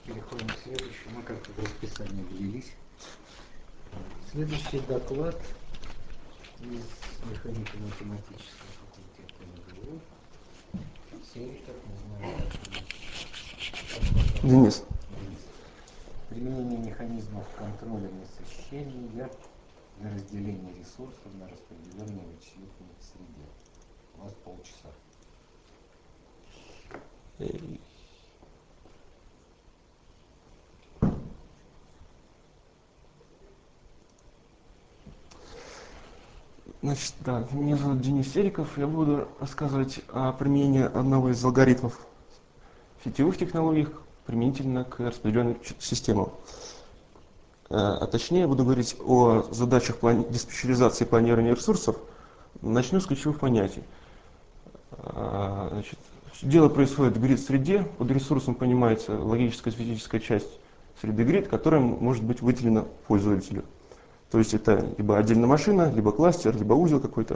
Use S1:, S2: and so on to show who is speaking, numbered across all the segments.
S1: Переходим к следующему. Мы как-то в расписании влились. Следующий доклад из механико-математического факультета МГУ. Сериков, не знаю, как
S2: Денис.
S1: Денис. Применение механизмов контроля насыщения для разделения ресурсов на распределенной вычислительной среде. У вас полчаса.
S2: Значит, да, меня зовут Денис Сериков. Я буду рассказывать о применении одного из алгоритмов сетевых технологий применительно к распределенным системам. А точнее, буду говорить о задачах диспетчеризации и планирования ресурсов. Начну с ключевых понятий. Значит, дело происходит в грид-среде. Под ресурсом понимается логическая физическая часть среды грид, которая может быть выделена пользователю. То есть это либо отдельная машина, либо кластер, либо узел какой-то.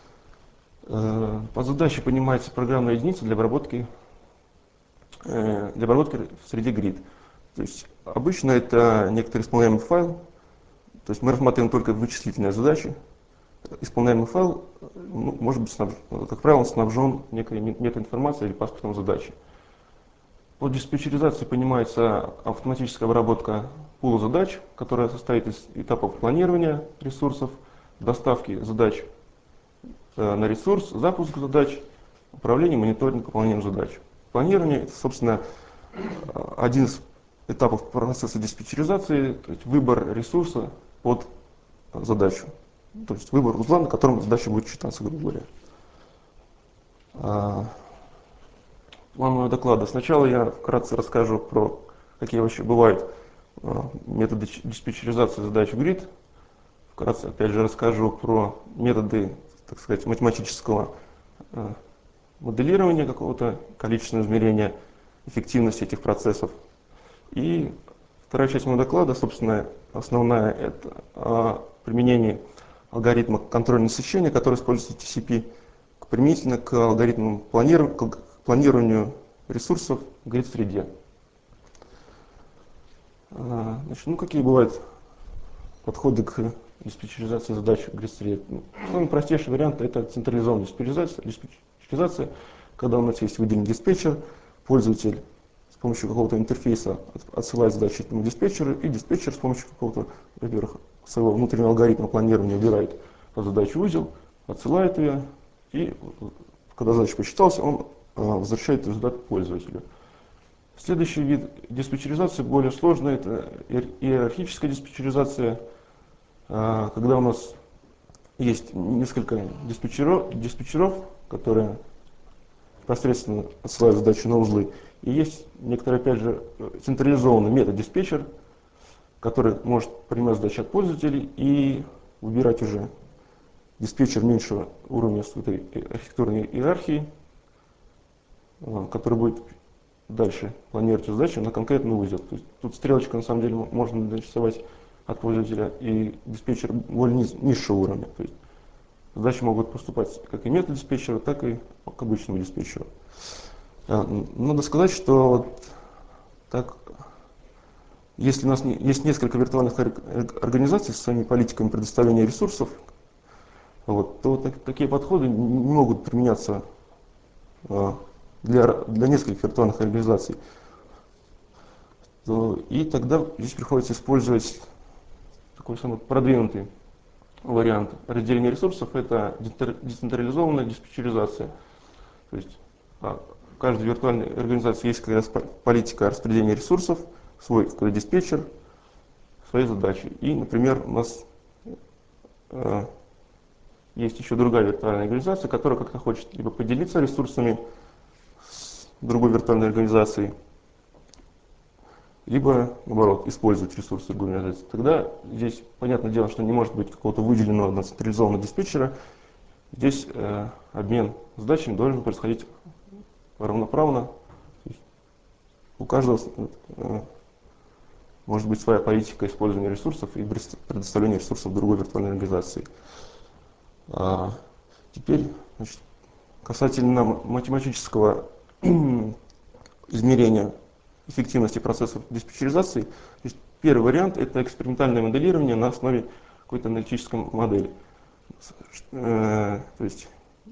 S2: По задаче понимается программная единица для обработки в среде grid. То есть обычно это некоторый исполняемый файл. То есть мы рассматриваем только вычислительные задачи. Исполняемый файл может быть, как правило, снабжен некой метаинформацией или паспортом задачи. Под диспетчеризацией понимается автоматическая обработка пула задач, которая состоит из этапов планирования ресурсов, доставки задач на ресурс, запуск задач, управление, мониторинг, выполнением задач. Планирование – это, собственно, один из этапов процесса диспетчеризации, то есть выбор ресурса под задачу. То есть выбор узла, на котором задача будет читаться, грубо говоря. План моего доклада. Сначала я вкратце расскажу про какие вообще бывают методы диспетчеризации задач в grid. Вкратце, опять же, расскажу про методы, так сказать, математического моделирования какого-то, количественного измерения эффективности этих процессов. И вторая часть моего доклада, собственно, основная, это о применении алгоритма контроля насыщения, который используется в TCP, применительно к алгоритмам планированию ресурсов в grid-среде. Значит, какие бывают подходы к диспетчеризации задач в grid-среде? Самый простейший вариант – это централизованная диспетчеризация, когда у нас есть выделенный диспетчер, пользователь с помощью какого-то интерфейса отсылает задачи этому диспетчеру, и диспетчер с помощью какого-то, во-первых, своего внутреннего алгоритма планирования выбирает задачу в узел, отсылает ее, и когда задача посчиталась, он возвращает результат пользователю. Следующий вид диспетчеризации более сложный, это иерархическая диспетчеризация, когда у нас есть несколько диспетчеров, которые непосредственно отсылают задачи на узлы, и есть некоторый, опять же, централизованный метод диспетчер, который может принимать задачи от пользователей и выбирать уже диспетчер меньшего уровня этой архитектурной иерархии, который будет дальше планировать задачи на конкретный узел. То есть тут стрелочка на самом деле можно нарисовать от пользователя и диспетчер более низшего уровня. То есть задачи могут поступать как и метод диспетчера, так и к обычному диспетчеру. Надо сказать, что так, если у нас есть несколько виртуальных организаций с своими политиками предоставления ресурсов, то такие подходы не могут применяться для нескольких виртуальных организаций. И тогда здесь приходится использовать такой самый продвинутый вариант разделения ресурсов – это децентрализованная диспетчеризация. То есть в каждой виртуальной организации есть как раз политика распределения ресурсов, свой диспетчер, свои задачи. И, например, у нас есть еще другая виртуальная организация, которая как-то хочет либо поделиться ресурсами с другой виртуальной организацией, либо, наоборот, использовать ресурсы другой организации. Тогда здесь, понятное дело, что не может быть какого-то выделенного централизованного диспетчера. Здесь обмен задачами должен происходить равноправно. У каждого может быть своя политика использования ресурсов и предоставления ресурсов другой виртуальной организации. Теперь, касательно математического измерения эффективности процессов диспетчеризации. То есть первый вариант – это экспериментальное моделирование на основе какой-то аналитической модели. То есть,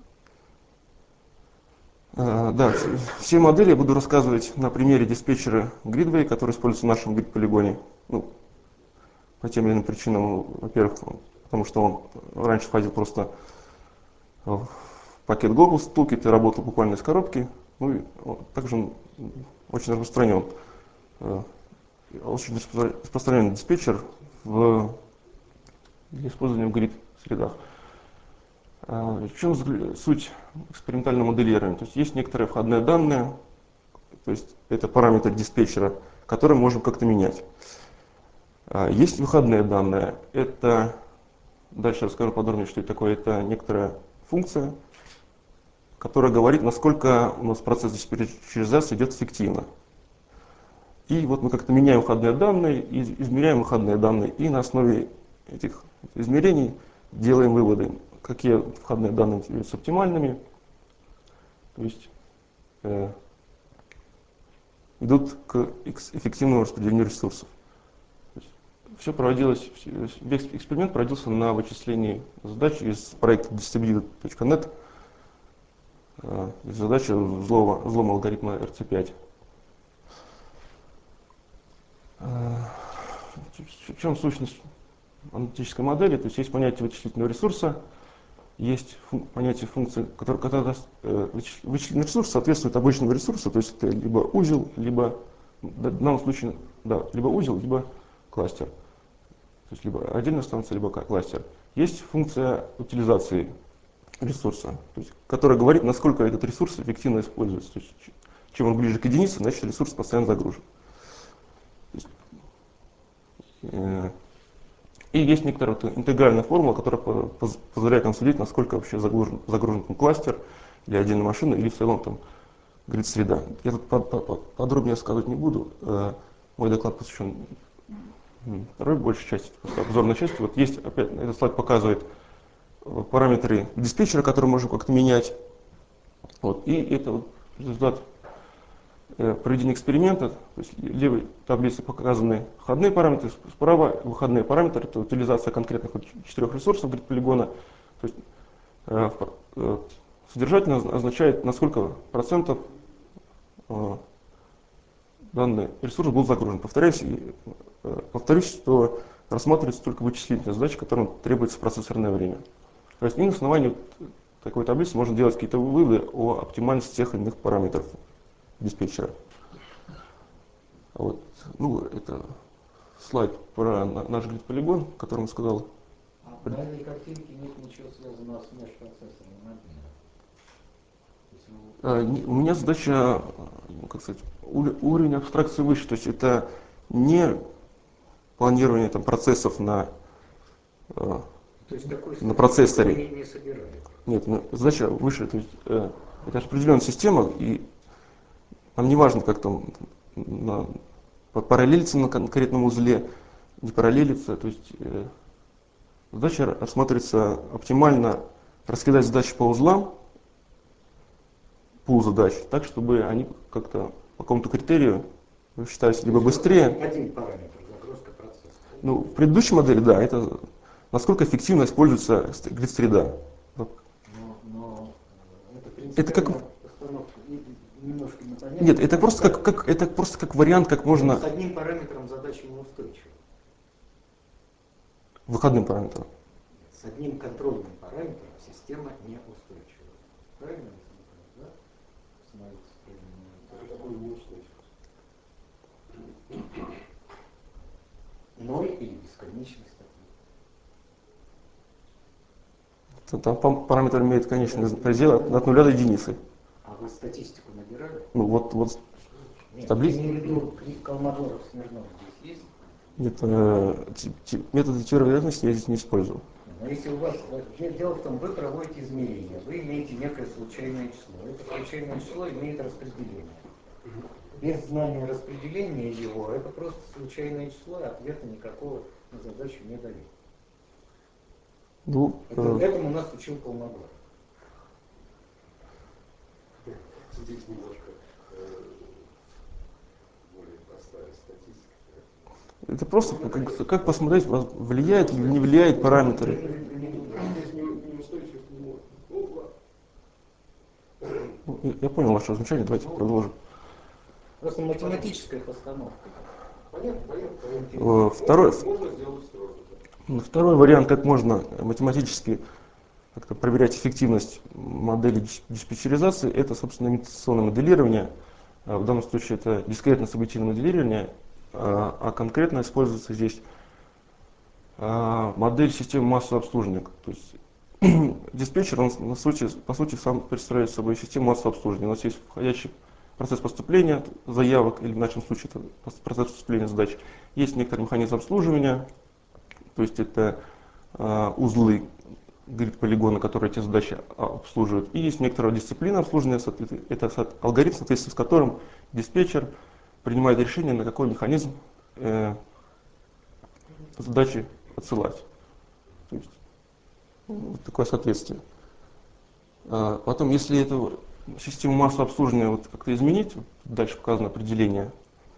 S2: да, все модели я буду рассказывать на примере диспетчера Gridway, который используется в нашем грид-полигоне. Ну, по тем или иным причинам, во-первых, потому что он раньше входил просто в пакет Globus Toolkit и работал буквально из коробки. Ну и также он очень распространен. Очень распространенный диспетчер для использования в грид-средах. В чем суть экспериментального моделирования? То есть некоторые входные данные, то есть это параметр диспетчера, которые можем как-то менять. Есть выходные данные. Это, дальше расскажу подробнее, что это такое. Это некоторая функция, которая говорит, насколько у нас процесс диспетчеризации идет эффективно. И вот мы как-то меняем входные данные, измеряем выходные данные, и на основе этих измерений делаем выводы, какие входные данные являются оптимальными, то есть идут к эффективному распределению ресурсов. Все проводилось, весь эксперимент проводился на вычислении задач из проекта distributed.net, задача взлома алгоритма RC5. В чем сущность аналитической модели? То есть понятие вычислительного ресурса, есть понятие функции, когда вычислительный ресурс соответствует обычному ресурсу, то есть это либо узел, либо в данном случае, да, либо узел, либо кластер. То есть либо отдельная станция, либо кластер. Есть функция утилизации ресурса, то есть, которая говорит, насколько этот ресурс эффективно используется. То есть, чем он ближе к единице, значит ресурс постоянно загружен. И есть некоторая интегральная формула, которая позволяет нам судить, насколько вообще загружен кластер или отдельная машина, или в целом там грид-среда. Я тут подробнее рассказывать не буду. Мой доклад посвящен второй большей части, обзорной части. Вот есть, опять, этот слайд показывает параметры диспетчера, которые можно как-то менять. Вот. И это вот результат проведения эксперимента. То есть в левой таблице показаны входные параметры, справа выходные параметры, это утилизация конкретных 4 ресурсов грид-полигона. То есть содержательно означает, на сколько процентов данный ресурс был загружен. Повторюсь, что рассматривается только вычислительная задача, которая требуется процессорное время. То есть и на основании такой таблицы можно делать какие-то выводы о оптимальности тех или иных параметров диспетчера. Вот. Ну, это слайд про наш грид-полигон, о котором я сказал.
S1: На этой картинке нет ничего связанного с межпроцессорным обменом.
S2: У меня задача, как сказать, уровень абстракции выше, то есть это не планирование там, процессов на процессоре.
S1: Не собирали.
S2: Нет, задача выше, то есть это определенная система, и нам не важно, как там параллелиться на конкретном узле, не параллелиться, то есть задача рассматривается оптимально раскидать задачи по узлам, пул задач, так, чтобы они как-то по какому-то критерию считались либо быстрее.
S1: Один параметр, загрузка процесса.
S2: Ну, в предыдущей модели, да, это насколько эффективно используется грид-среда.
S1: Но
S2: Это как...
S1: постановка немножко непонятна.
S2: Нет, это просто как вариант, как можно...
S1: С одним параметром задача неустойчива.
S2: Выходным параметром.
S1: С одним контрольным параметром система неустойчива. Правильно? Да? Какой неустойчивость? Ноль или бесконечность такой.
S2: Там параметр имеет конечный предел от 0 до единицы.
S1: А вы статистику набирали?
S2: Ну вот
S1: Нет,
S2: таблица.
S1: я имею в виду Колмогоров, Смирнов здесь есть?
S2: Нет, методы теории вероятности я здесь не использую.
S1: Но если у вас, дело в том, вы проводите измерения, вы имеете некое случайное число. Это случайное число имеет распределение. Без знания распределения его, это просто случайное число, ответа никакого на задачу не дает.
S2: Ну,
S1: Этому нас учил Колмогоров.
S3: Здесь немножко более
S2: это просто как посмотреть, влияет или не влияет параметры. Я понял ваше замечание, давайте продолжим.
S1: Просто математическая постановка.
S2: Второй вариант, как можно математически как-то проверять эффективность модели диспетчеризации, это, собственно, имитационное моделирование. В данном случае это дискретно-событийное моделирование, а конкретно используется здесь модель системы массового обслуживания. То есть диспетчер, он по сути сам представляет собой систему массового обслуживания. У нас есть входящий процесс поступления заявок, или в нашем случае это процесс поступления задач. Есть некоторый механизм обслуживания, то есть это узлы грид-полигона, которые эти задачи обслуживают. И есть некоторая дисциплина обслуживания, это алгоритм, в соответствии с которым диспетчер принимает решение, на какой механизм задачи отсылать. То есть, вот такое соответствие. Потом, если эту систему массового обслуживания вот как-то изменить, дальше показано определение,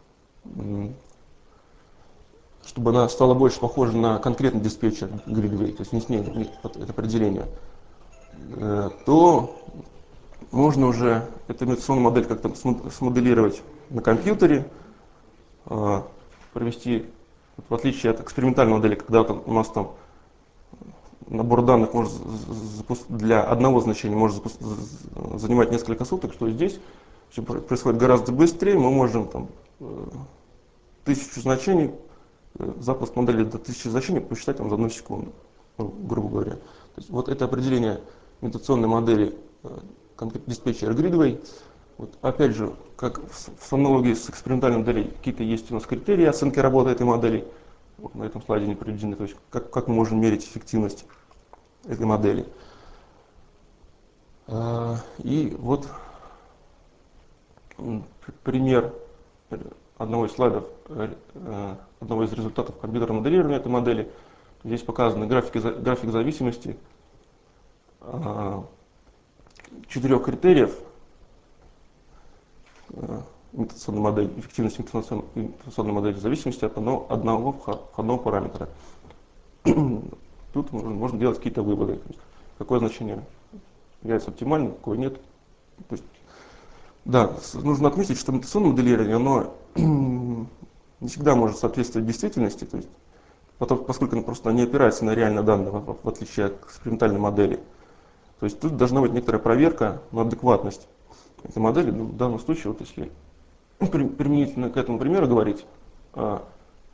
S2: чтобы она стала больше похожа на конкретный диспетчер Gridway, то есть не с ней это определение, то можно уже эту имитационную модель как-то смоделировать на компьютере, провести, в отличие от экспериментальной модели, когда у нас там набор данных может для одного значения может занимать несколько суток, что здесь все происходит гораздо быстрее, мы можем там 1000 значений, запуск модели до 1000 значений посчитать там за 1 секунду, грубо говоря. То есть вот это определение имитационной модели диспетчера Gridway. Вот, опять же, как в аналогии с экспериментальной моделью, какие-то есть у нас критерии оценки работы этой модели. Вот на этом слайде не приведены, то есть как мы можем мерить эффективность этой модели. И вот пример одного из слайдов, одного из результатов компьютерного моделирования этой модели. Здесь показаны график зависимости 4 критериев имитационной модели, эффективность имитационной модели в зависимости от одного входного параметра. Тут можно делать какие-то выводы. Какое значение является оптимальным, какое нет. То есть, да, нужно отметить, что имитационное моделирование, оно не всегда может соответствовать действительности, то есть, поскольку оно просто не опирается на реальные данные, в отличие от экспериментальной модели. То есть тут должна быть некоторая проверка на адекватность этой модели. Ну, в данном случае, вот если применительно к этому примеру говорить, то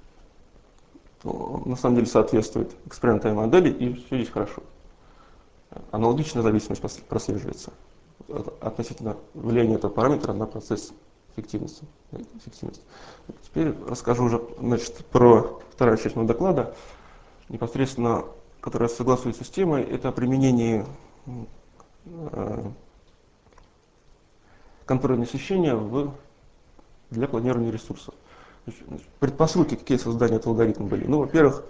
S2: на самом деле соответствует экспериментальной модели, и все здесь хорошо. Аналогичная зависимость прослеживается относительно влияния этого параметра на процесс эффективности. Теперь расскажу уже, значит, про вторую часть моего доклада, непосредственно, которая согласуется с темой, это о применении контрольного освещения для планирования ресурсов. Предпосылки, какие создания этого алгоритма были. Ну, во-первых,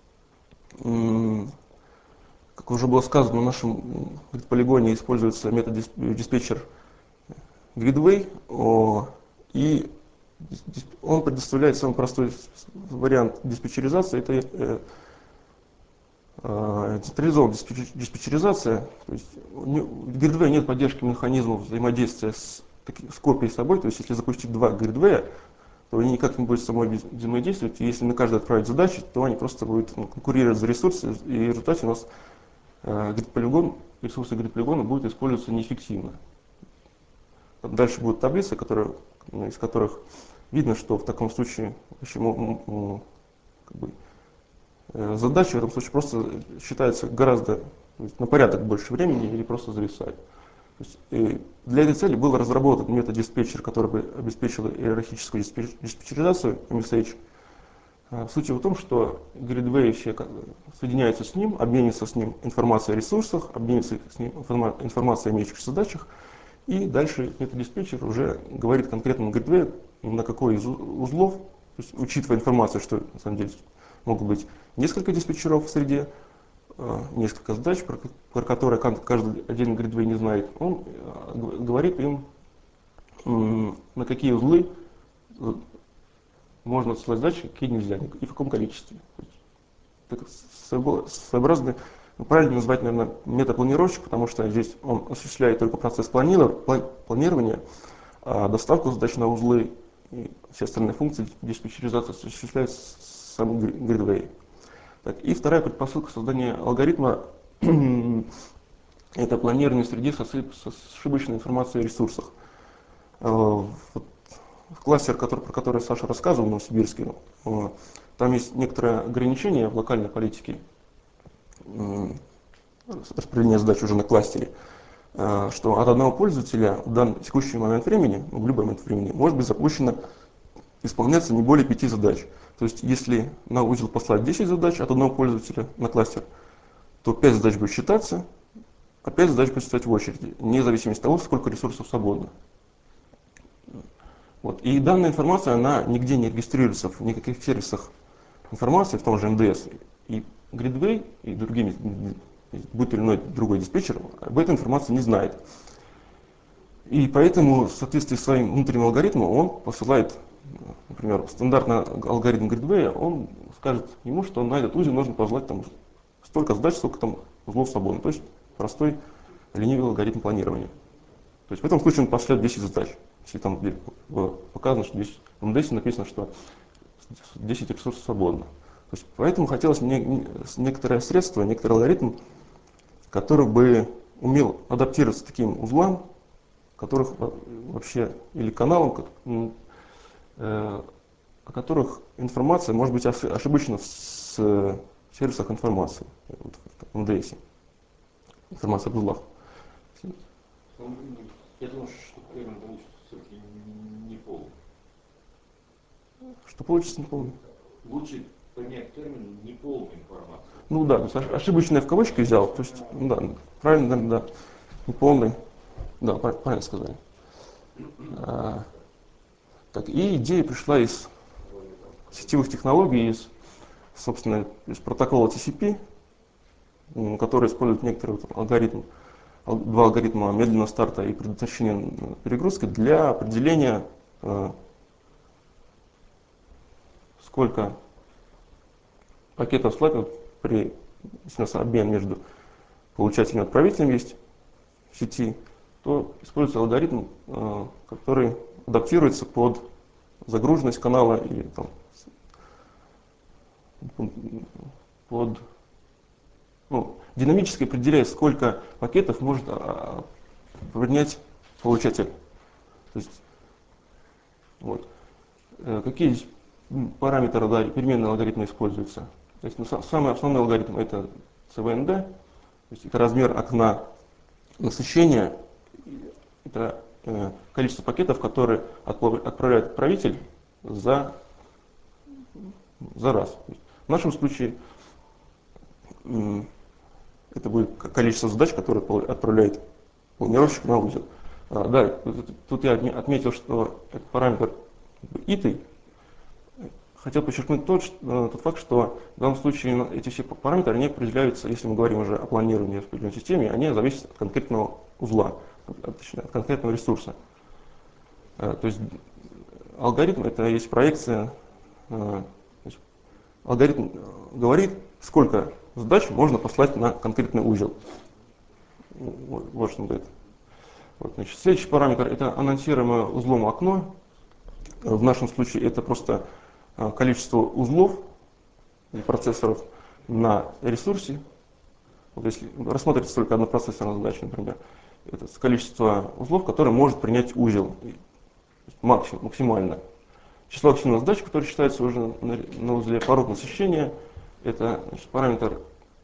S2: как уже было сказано, в нашем полигоне используется метод диспетчер Gridway, и он предоставляет самый простой вариант диспетчеризации. Это централизованная диспетчеризация. То есть в Gridway нет поддержки механизмов взаимодействия с копией с собой. То есть если запустить 2 Gridway, то они никак не будут с собой взаимодействовать. И если на каждый отправить задачи, то они просто будут конкурировать за ресурсы, и в результате у нас ресурсы грид-полигона будут использоваться неэффективно. Дальше будет таблица, из которых видно, что в таком случае задача в этом случае просто считается гораздо на порядок больше времени или просто зависает. То есть, для этой цели был разработан метод диспетчер, который бы обеспечил иерархическую диспетчеризацию MSH. Суть в том, что Gridway все соединяются с ним, обмениваются с ним информацией о ресурсах, обмениваются с ним информацией о имеющихся задачах, и дальше этот диспетчер уже говорит конкретному Gridway, на какой из узлов, то есть, учитывая информацию, что на самом деле могут быть несколько диспетчеров в среде, несколько задач, про которые каждый отдельный Gridway не знает, он говорит им, на какие узлы можно отсылать задачи, какие нельзя, и в каком количестве. Так, своеобразный, правильно назвать, наверное, метапланировщик, потому что здесь он осуществляет только процесс планирования, а доставку задач на узлы и все остальные функции диспетчеризации осуществляет сам Gridway. Так, и вторая предпосылка создания алгоритма – это планирование среды с ошибочной информацией о ресурсах. Кластер, про который Саша рассказывал, Новосибирский, там есть некоторые ограничения в локальной политике распределения задач уже на кластере, что от одного пользователя в данный текущий момент времени, в любой момент времени, может быть запущено исполняться не более 5 задач. То есть, если на узел послать 10 задач от одного пользователя на кластер, то 5 задач будет считаться, а 5 задач будет стоять в очереди, вне зависимости от того, сколько ресурсов свободно. Вот. И данная информация, она нигде не регистрируется в никаких сервисах информации, в том же МДС. И Gridway, и другими, будь то или иной другой диспетчер, об этой информации не знает. И поэтому, в соответствии с своим внутренним алгоритмом, он посылает, например, стандартный алгоритм Gridway, он скажет ему, что на этот узел нужно позвать там столько задач, сколько там узлов свободно. То есть простой ленивый алгоритм планирования. То есть в этом случае он пошлет 10 задач. Если там показано, что здесь в МДС написано, что 10 ресурсов свободно. То есть поэтому хотелось мне некоторое средство, некоторый алгоритм, который бы умел адаптироваться к таким узлам, которых вообще, или каналам, о которых информация может быть ошибочна в сервисах информации, в МДС. Информация об узлах.
S3: Я думаю, что термин получится все-таки не полный.
S2: Что получится, не помню.
S3: Лучше поменять термин неполную информацию.
S2: Ну да, то есть ошибочное в кавычки взял, то есть, ну, да, правильно, да, неполный, да, правильно сказали. Так, и идея пришла из сетевых технологий, собственно, из протокола TCP, который использует некоторые алгоритмы, два алгоритма медленного старта и предотвращения перегрузки для определения, сколько пакетов слайдов если у нас обмен между получателем и отправителем есть в сети, то используется алгоритм, который адаптируется под загруженность канала и там, динамически определяет, сколько пакетов может принять получатель. То есть, вот. Какие здесь параметры переменные алгоритма используются? То есть, самый основной алгоритм это CVND, то есть это размер окна насыщения, это количество пакетов, которые отправляет отправитель за раз. В нашем случае это будет количество задач, которые отправляет планировщик на узел. Да, тут я отметил, что это параметр итый. Хотел подчеркнуть тот факт, что в данном случае эти все параметры они определяются, если мы говорим уже о планировании в определенной системе, они зависят от конкретного узла, точнее, от конкретного ресурса. То есть алгоритм это есть проекция. Алгоритм говорит, сколько задач можно послать на конкретный узел. Вот что он говорит. Вот, значит, следующий параметр это анонсируемое узлом окно. В нашем случае это просто количество узлов и процессоров на ресурсе. Вот если рассматривается только одна процессорная задача, например, это количество узлов, которые может принять узел максимально. Число активных задач, которые считаются уже на узле, порог насыщения, это значит, параметр,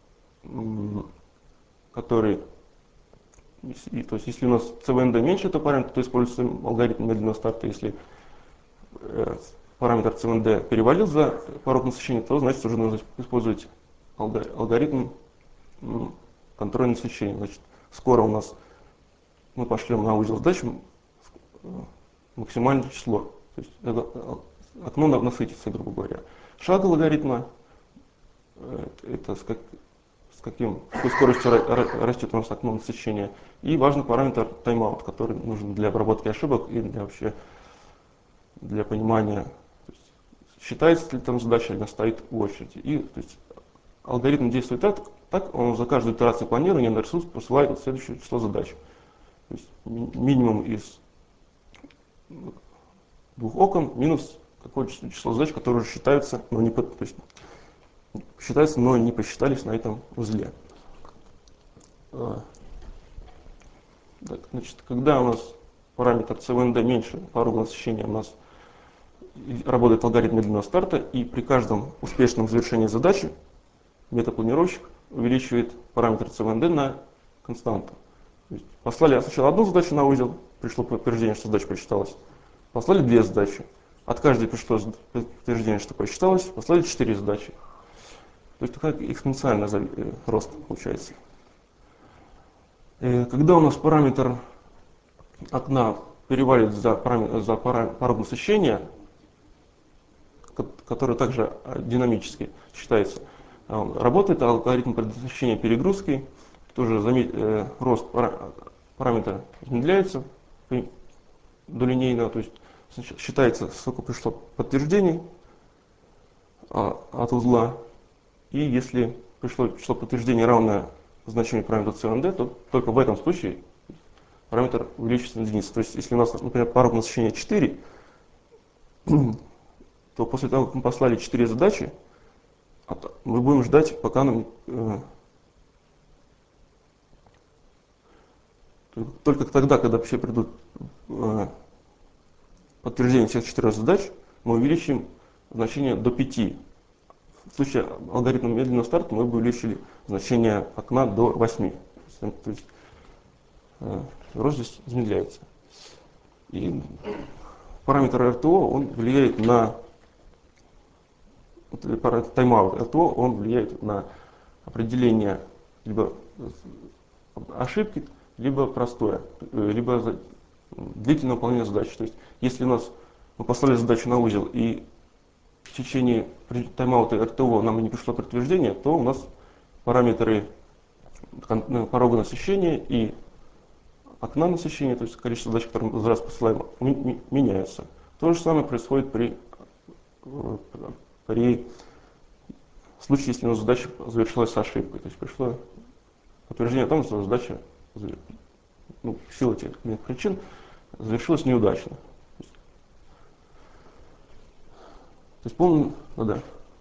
S2: который, то есть если у нас CVND меньше этого параметра, то используется алгоритм медленного старта. Если параметр CVND перевалил за порог насыщения, то значит уже нужно использовать алгоритм контроля насыщения. Значит, скоро у нас мы пошлем на узел задач максимальное число. То есть окно насытится, грубо говоря. Шаг алгоритма это с какой скоростью растет у нас окно насыщения. И важный параметр тайм-аут, который нужен для обработки ошибок и для понимания, считается ли там задача, или она стоит в очереди. И, то есть, алгоритм действует так, он за каждую итерацию планирования на ресурс посылает следующее число задач. То есть минимум из двух окон минус какое-то число задач, которые уже считаются, но не, то есть, считаются, но не посчитались на этом узле. Так, значит, когда у нас параметр CVND меньше порога насыщения, у нас работает алгоритм медленного старта, и при каждом успешном завершении задачи метапланировщик увеличивает параметр CVND на константу. То есть послали сначала одну задачу на узел, пришло подтверждение, что задача посчиталась. Послали две задачи. От каждой пришло подтверждение, что посчиталось. Послали 4 задачи. То есть такой экспоненциальный рост получается. Когда у нас параметр окна перевалит за порог насыщения, который также динамически считается, работает алгоритм предотвращения перегрузки. Тоже рост параметра замедляется долинейно, то есть считается, сколько пришло подтверждений от узла, и если пришло число подтверждений равное значению параметра CND, то только в этом случае параметр увеличится на единицу. То есть если у нас, например, порог насыщения 4, то после того, как мы послали 4 задачи, мы будем ждать, пока нам только тогда, когда вообще придут подтверждение всех 4 задач, мы увеличим значение до 5. В случае алгоритма медленного старта мы бы увеличили значение окна до 8. То есть рост здесь замедляется. И параметр РТО, он влияет на тайм-аут РТО, он влияет на определение либо ошибки, либо простое, либо длительное выполнение задачи. То есть, если у нас мы послали задачу на узел и в течение тайм-аута РТО нам не пришло подтверждение, то у нас параметры порога насыщения и окна насыщения, то есть количество задач, которые мы за раз посылаем, меняются. То же самое происходит при случае, если у нас задача завершилась с ошибкой. То есть пришло подтверждение о том, что задача в силу этих причин завершилась неудачно. То есть полный, да.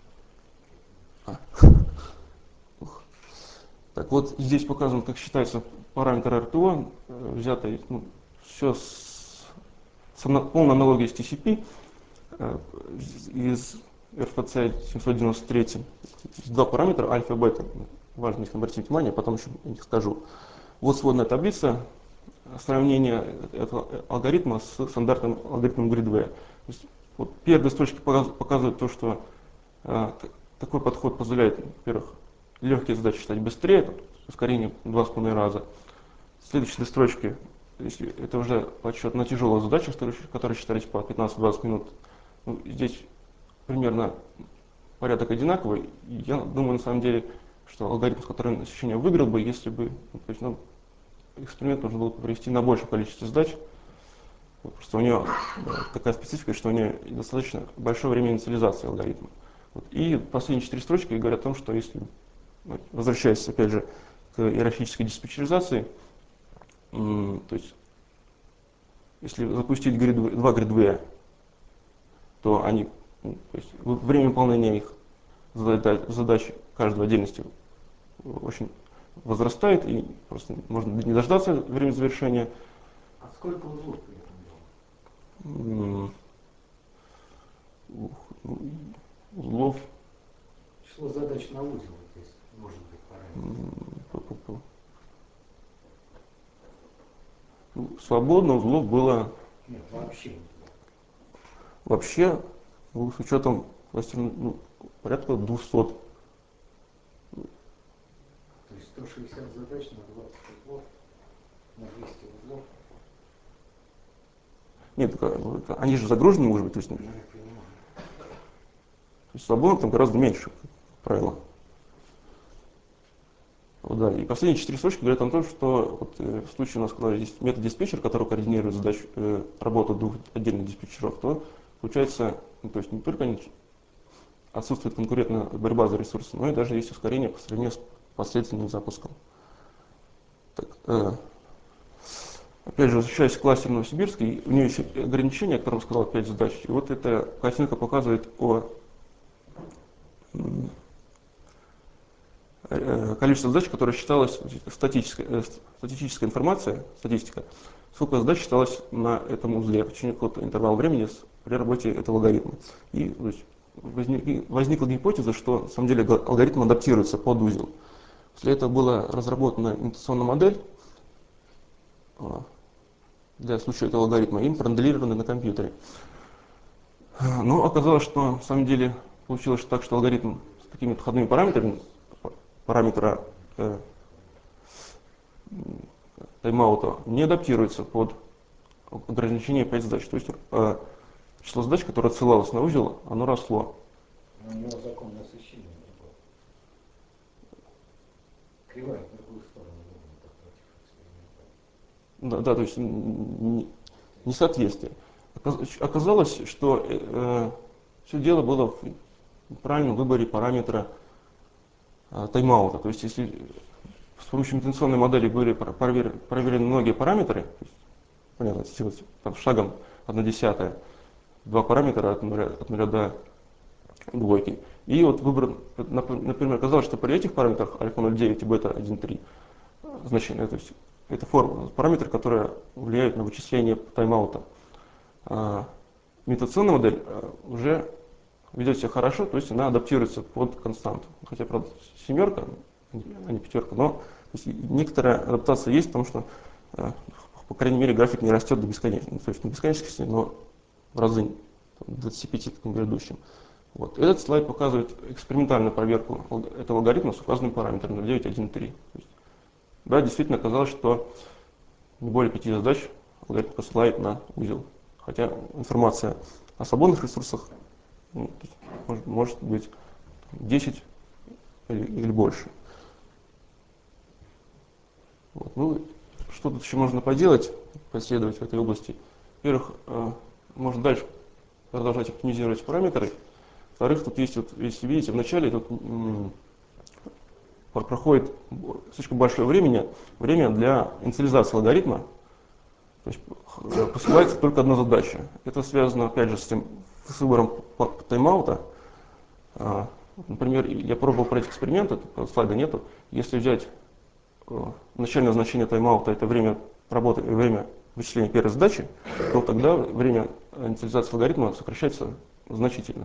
S2: Так вот, здесь показано, как считается параметр РТО, взятый все полной аналогией с TCP из RFC 793. Два параметра, альфа и бета. Важно их обратить внимание, потом еще о них скажу. Вот сводная таблица сравнения этого алгоритма с стандартным алгоритмом GridV. Вот первые строчки показывают то, что такой подход позволяет, во-первых, легкие задачи считать быстрее, ускорение 2,5 раза. Следующие две строчки, это уже подсчет на тяжелых задачах, которые считались по 15-20 минут. Здесь примерно порядок одинаковый. Я думаю, на самом деле, что алгоритм, с которым насыщение выиграл бы, если бы эксперимент нужно было провести на большее количество задач. Просто у нее такая специфика, что у нее достаточно большое время инициализации алгоритма. И последние 4 строчки говорят о том, что если, возвращаясь опять же к иерархической диспетчеризации, то есть если запустить два грид-В, то они, то есть время выполнения их задач каждой отдельности очень возрастает, и просто можно не дождаться времени завершения.
S1: А сколько узлов при этом было?
S2: Узлов.
S1: Число задач на узел, то есть может быть параметр.
S2: Свободно узлов было.
S1: Нет, вообще не было.
S2: Вообще, с учетом порядка 200.
S1: То есть 160 задач на 20 узлов, на 200 узлов.
S2: Нет, они же загружены, может быть, то есть свободно там гораздо меньше, как правило. Вот, да. И последние 4 строчки говорят о том, что в случае у нас, когда есть метод-диспетчер, который координирует работу двух отдельных диспетчеров, то получается, то есть не только они отсутствует конкурентная борьба за ресурсы, но и даже есть ускорение по сравнению с последственным запуском. Так, опять же, возвращаясь к кластеру Новосибирской, у нее есть ограничение, о котором сказал 5 задач. И вот эта картинка показывает количество задач, которое считалось статистическая информация, статистика, сколько задач считалось на этом узле в течение какого-то интервала времени при работе этого алгоритма. И то есть, возникла гипотеза, что на самом деле алгоритм адаптируется под узел. После этого была разработана имитационная модель для случая этого алгоритма и промоделирована на компьютере. Но оказалось, что на самом деле получилось так, что алгоритм с такими входными параметрами, параметра тайм-аута, не адаптируется под ограничение 5 задач. То есть число задач, которое отсылалось на узел, оно росло.
S1: Но у него закон насыщения другой. Кривая в другую сторону выгнута против эксперимента.
S2: Да, то есть несоответствие. Оказалось, что все дело было в правильном выборе параметра тайм-аута. То есть если с помощью имитационной модели были проверены многие параметры, то есть, понятно, там, шагом 1/10, два параметра от 0 до двойки. И вот выбор, например, оказалось, что при этих параметрах альфа 0,9 и бета 1,3 значения, то есть это параметры, которые влияют на вычисление тайм-аута. Имитационная модель уже ведет себя хорошо, то есть она адаптируется под константу. Хотя, правда, 7, а не 5, но то есть, некоторая адаптация есть, потому что, по крайней мере, график не растет до бесконечности, то есть не бесконечности, но в разы 25 к предыдущим. Вот. Этот слайд показывает экспериментальную проверку этого алгоритма с указанным параметром 0,9, 1,3. Да, действительно оказалось, что не более 5 задач алгоритм посылает на узел. Хотя информация о свободных ресурсах может быть 10 или больше. Вот. Ну, что тут еще можно поделать, поисследовать в этой области? Во-первых, можно дальше продолжать оптимизировать параметры. Во-вторых, тут есть, вот, если видите, в начале тут проходит слишком большое время для инициализации алгоритма. То есть посылается только одна задача. Это связано, опять же, с выбором тайм-аута. Например, я пробовал пройти эксперимент, слайда нету. Если взять начальное значение тайм-аута, это время работы, время вычисления первой задачи, то тогда время инициализации алгоритма сокращается значительно.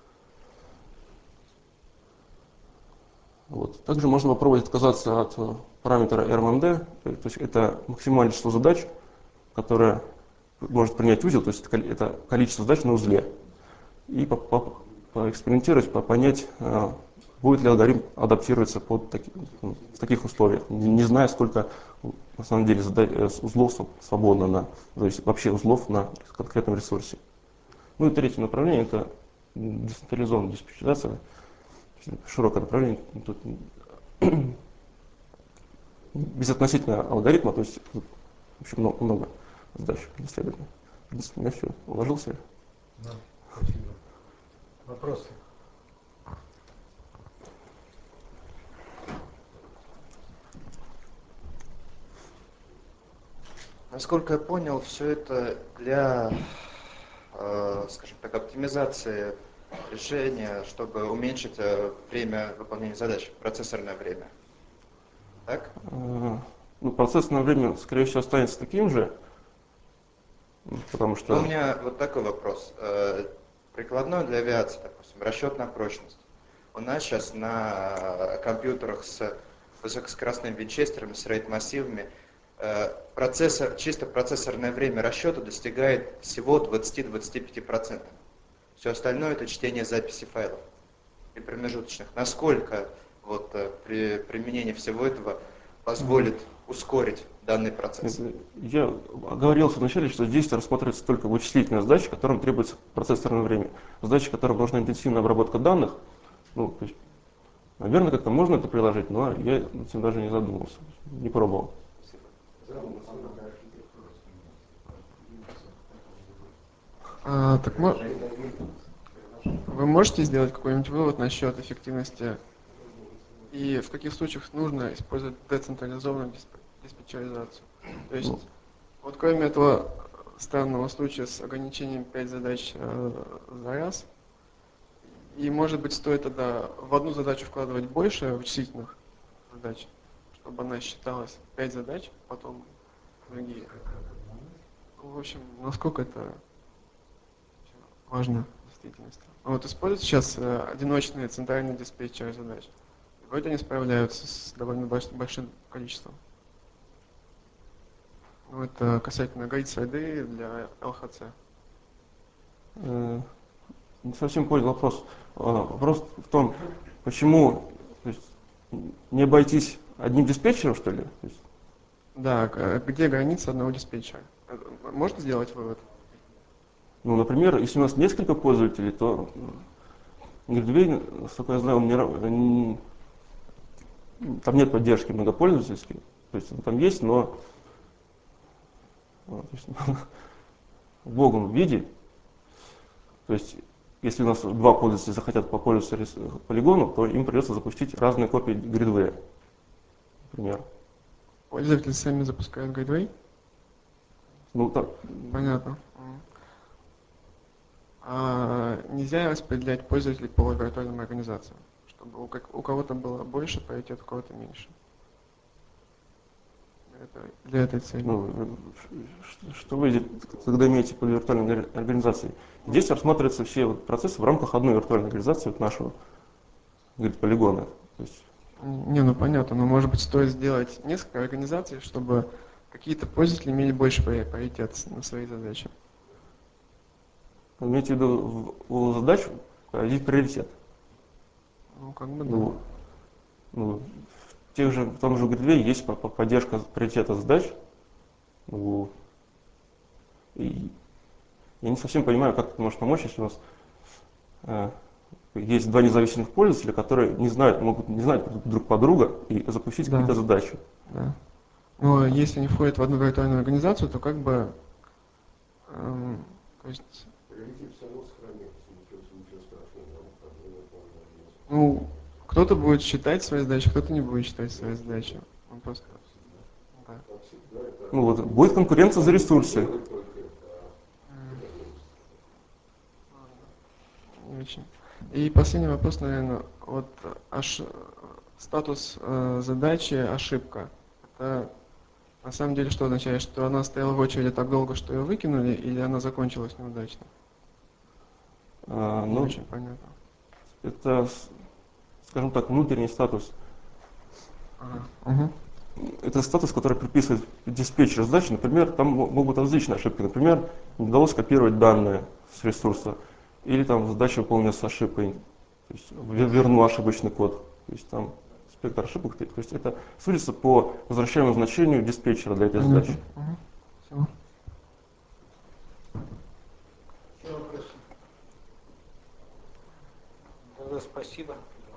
S2: Вот. Также можно попробовать отказаться от параметра RMMD, то есть это максимальное число задач, которое может принять узел, то есть это количество задач на узле. И поэкспериментировать, понять, будет ли алгоритм адаптироваться в таких условиях, не зная, сколько на самом деле узлов свободно, то есть вообще узлов на конкретном ресурсе. Ну и третье направление — это децентрализованная диспетчеризация, широкое направление, тут безотносительно алгоритма, то есть тут вообще много задач исследования. У меня все, уложился.
S1: Да, спасибо. Вопросы?
S4: Насколько я понял, все это для, скажем так, оптимизации решения, чтобы уменьшить время выполнения задач, процессорное время. Так?
S2: Ну, процессное время, скорее всего, останется таким же, потому что...
S4: Но у меня вот такой вопрос. Прикладной для авиации, допустим, расчетная прочность. У нас сейчас на компьютерах с высокоскоростными винчестерами, с рейд-массивами чисто процессорное время расчета достигает всего 20-25%. Все остальное — это чтение записи файлов и промежуточных. Насколько при применении всего этого позволит ускорить данный процесс?
S2: Я говорил вначале, что здесь рассматривается только вычислительная задача, которым требуется процессорное время. Задача, которым нужна интенсивная обработка данных, ну, то есть, наверное, как-то можно это приложить, но я над этим даже не задумывался, не пробовал.
S5: Так, Вы можете сделать какой-нибудь вывод насчет эффективности и в каких случаях нужно использовать децентрализованную диспетчеризацию? То есть,
S2: Ну,
S5: вот кроме этого странного случая с ограничением 5 задач за раз, и может быть стоит тогда в одну задачу вкладывать больше вычислительных задач, чтобы она считалась 5 задач, потом другие. Ну, в общем, насколько это важно в действительности. Вот используют сейчас одиночные центральные диспетчеры задач. Вроде они справляются с довольно большим количеством. Ну, это касательно гайд-среды для ЛХЦ.
S2: Не совсем понял вопрос. Вопрос в том, почему, то есть, не обойтись одним диспетчером, что ли? То есть,
S5: Да, где граница одного диспетчера? Можно сделать вывод?
S2: ну, например, если у нас несколько пользователей, то Gateway, насколько я знаю, там нет поддержки многопользовательской. То есть там есть, но то есть, в логовом виде. То есть, если у нас два пользователя захотят попользоваться полигоном, то им придется запустить разные копии Gridway, например.
S5: Пользователи сами запускают Gateway?
S2: Ну, так,
S5: Понятно. А нельзя распределять пользователей по виртуальным организациям, чтобы у кого-то было больше приоритет, у кого-то меньше. Для этой цели.
S2: ну, что вы тогда имеете под виртуальной организацией? Здесь рассматриваются все вот процессы в рамках одной виртуальной организации вот нашего, говорит, полигона. То есть,
S5: Не, ну понятно, но может быть стоит сделать несколько организаций, чтобы какие-то пользователи имели больше приоритет на свои задачи.
S2: имейте в виду, у задач есть приоритет.
S5: Ну, как бы да.
S2: Ну, в том же Gridway есть поддержка приоритета задач. Ну, и я не совсем понимаю, как это может помочь, если у нас есть два независимых пользователя, которые могут не знать друг по друга и запустить
S5: Да.
S2: какие-то задачи.
S5: Да. Но если они входят в одну виртуальную организацию, то как бы, то есть, ну, кто-то будет считать свои задачи, кто-то не будет считать свои задачи. Он просто, да.
S2: Ну, вот, будет конкуренция за ресурсы.
S5: Не очень. И последний вопрос, наверное, вот статус задачи ошибка. Это на самом деле что означает, что она стояла в очереди так долго, что ее выкинули, или она закончилась неудачно? Не
S2: Ну,
S5: очень понятно.
S2: это, скажем так, внутренний статус.
S5: Ага. Угу.
S2: Это статус, который приписывает диспетчер задачи. Например, там могут различные ошибки. Например, не удалось копировать данные с ресурса. Или там задача выполнена с ошибкой. То есть верну ошибочный код. То есть там спектр ошибок. То есть это судится по возвращаемому значению диспетчера для этой
S5: Понятно.
S2: задачи.
S5: Угу. Все.
S1: Еще вопросы? Тогда спасибо.